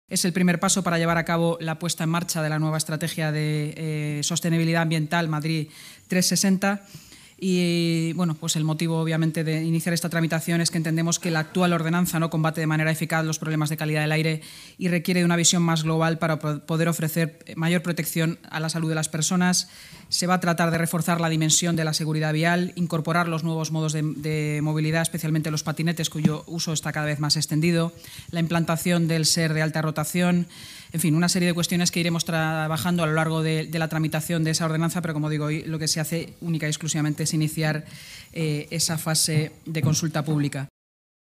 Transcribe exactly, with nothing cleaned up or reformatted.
Es el primer paso para llevar a cabo la puesta en marcha de la nueva estrategia de eh, sostenibilidad ambiental Madrid trescientos sesenta. Y bueno, pues el motivo obviamente de iniciar esta tramitación es que entendemos que la actual ordenanza no combate de manera eficaz los problemas de calidad del aire y requiere de una visión más global para poder ofrecer mayor protección a la salud de las personas. Se va a tratar de reforzar la dimensión de la seguridad vial, incorporar los nuevos modos de, de movilidad, especialmente los patinetes, cuyo uso está cada vez más extendido, la implantación del S E R de alta rotación, en fin, una serie de cuestiones que iremos trabajando a lo largo de, de la tramitación de esa ordenanza, pero como digo, hoy lo que se hace única y exclusivamente es iniciar eh, esa fase de consulta pública.